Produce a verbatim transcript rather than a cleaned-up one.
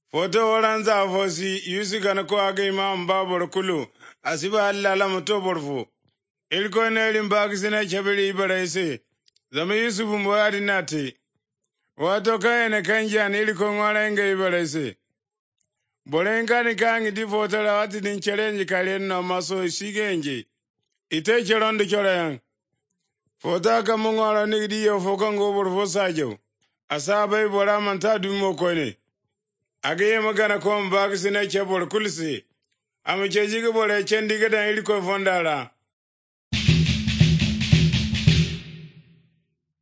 Foto waranza fosi yusi kana ko aga imam babur kulu asiba Allah la muto borfu. Ilko ne limbaki sina chabili ibaraisi. Zama Yusufu mwari nati. Wato kaya na kanjan iliko ngwala inga ibaraisi. Bolenga ni kangi di foto la wati ni challenge kalien na maso isigenji. Ite chirondo chora yang. Foto aka mungwala nigdi yo foka ngobor fosajo. Asaba ibora manta dumo kone. Agaye magana ko mbaki sina chabor kulsi. Amichejiga bore chendiga dan iliko fondala.